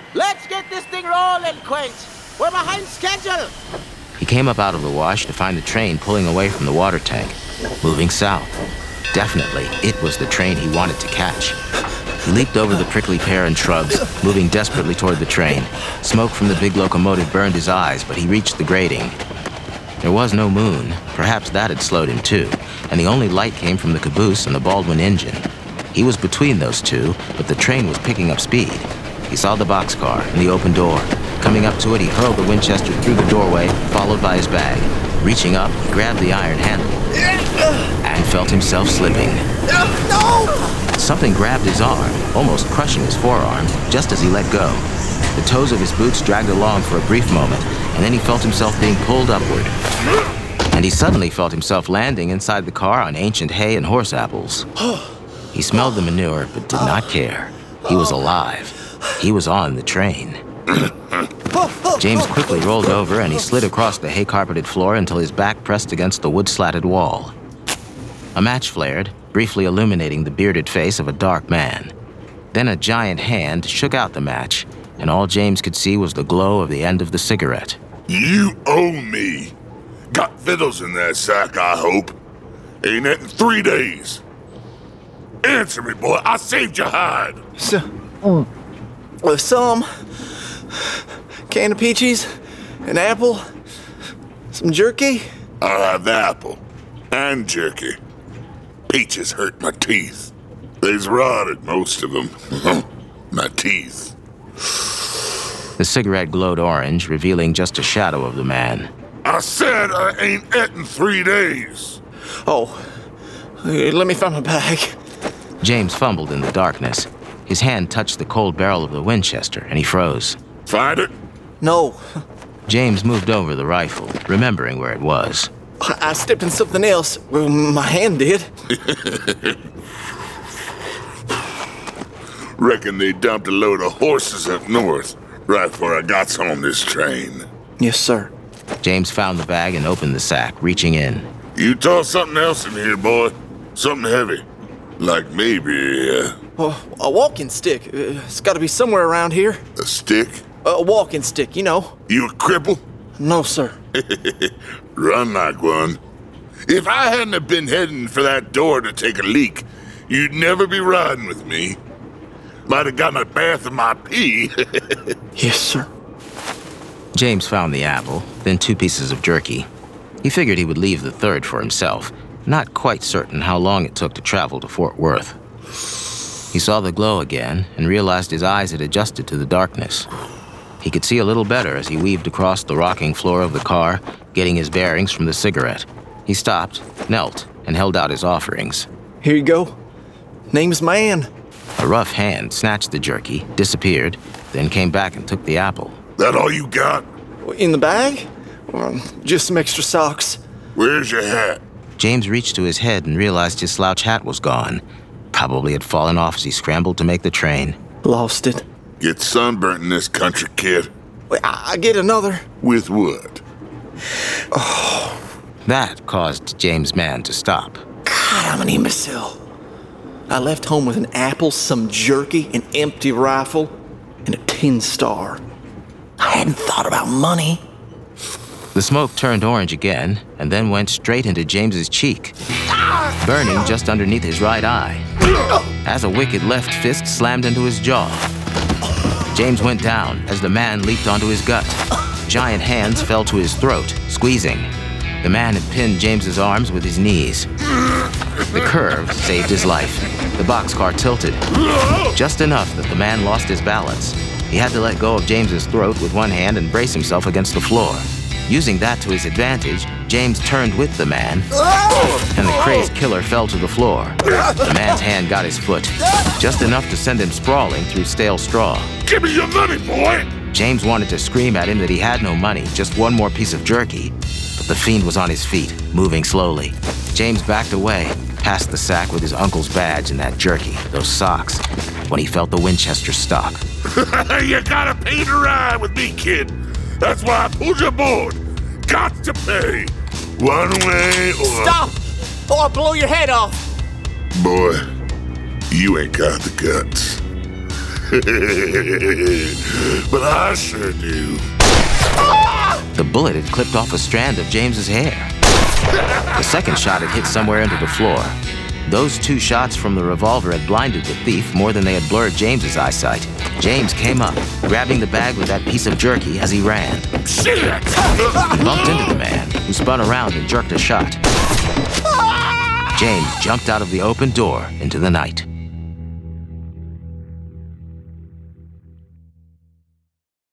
Let's get this thing rolling, Quint. We're behind schedule. He came up out of the wash to find the train pulling away from the water tank, moving south. Definitely, it was the train he wanted to catch. He leaped over the prickly pear and shrubs, moving desperately toward the train. Smoke from the big locomotive burned his eyes, but he reached the grating. There was no moon. Perhaps that had slowed him too, and the only light came from the caboose and the Baldwin engine. He was between those two, but the train was picking up speed. He saw the boxcar and the open door. Coming up to it, he hurled the Winchester through the doorway, followed by his bag. Reaching up, he grabbed the iron handle and felt himself slipping. No! Something grabbed his arm, almost crushing his forearm, just as he let go. The toes of his boots dragged along for a brief moment, and then he felt himself being pulled upward. And he suddenly felt himself landing inside the car on ancient hay and horse apples. He smelled the manure, but did not care. He was alive. He was on the train. James quickly rolled over, and he slid across the hay-carpeted floor until his back pressed against the wood-slatted wall. A match flared, briefly illuminating the bearded face of a dark man. Then a giant hand shook out the match, and all James could see was the glow of the end of the cigarette. You owe me. Got fiddles in that sack, I hope. Ain't it in 3 days? Answer me, boy. I saved your hide. Some can of peaches, an apple, some jerky. I'll have the apple and jerky. Peaches hurt my teeth. They's rotted, most of them. My teeth. The cigarette glowed orange, revealing just a shadow of the man. I said I ain't eating 3 days. Oh, let me find my bag. James fumbled in the darkness. His hand touched the cold barrel of the Winchester, and he froze. Find it? No. James moved over the rifle, remembering where it was. I stepped in something else. Well, my hand did. Reckon they dumped a load of horses up north, right before I got on this train. Yes, sir. James found the bag and opened the sack, reaching in. You tossed something else in here, boy. Something heavy. Like maybe, A walking stick. It's got to be somewhere around here. a stick? A walking stick, you know. You a cripple? No, sir. Run like one. If I hadn't have been heading for that door to take a leak, you'd never be riding with me. Might have gotten a bath of my pee. Yes, sir. James found the apple, then 2 pieces of jerky. He figured he would leave the third for himself, not quite certain how long it took to travel to Fort Worth. He saw the glow again and realized his eyes had adjusted to the darkness. He could see a little better as he weaved across the rocking floor of the car, getting his bearings from the cigarette. He stopped, knelt, and held out his offerings. Here you go. Name's Man. A rough hand snatched the jerky, disappeared, then came back and took the apple. That all you got? In the bag? Just some extra socks. Where's your hat? James reached to his head and realized his slouch hat was gone. Probably had fallen off as he scrambled to make the train. Lost it. Get sunburnt in this country, kid. Wait, I get another. With what? That caused James Mann to stop. God, I'm an imbecile. I left home with an apple, some jerky, an empty rifle, and a tin star. I hadn't thought about money. The smoke turned orange again, and then went straight into James's cheek, burning just underneath his right eye, as a wicked left fist slammed into his jaw. James went down as the man leaped onto his gut. Giant hands fell to his throat, squeezing. The man had pinned James's arms with his knees. The curve saved his life. The boxcar tilted, just enough that the man lost his balance. He had to let go of James's throat with one hand and brace himself against the floor. Using that to his advantage, James turned with the man, and the crazed killer fell to the floor. The man's hand got his foot, just enough to send him sprawling through stale straw. Give me your money, boy! James wanted to scream at him that he had no money, just one more piece of jerky. But the fiend was on his feet, moving slowly. James backed away, past the sack with his uncle's badge and that jerky, those socks, when he felt the Winchester stop. You gotta pay to ride with me, kid. That's why I pulled you aboard. Got to pay. One way or... Stop! Or I'll blow your head off. Boy, you ain't got the guts. But I sure do. The bullet had clipped off a strand of James's hair. The second shot had hit somewhere into the floor. Those 2 shots from the revolver had blinded the thief more than they had blurred James's eyesight. James came up, grabbing the bag with that piece of jerky as he ran. Shit! He bumped into the man, who spun around and jerked a shot. James jumped out of the open door into the night.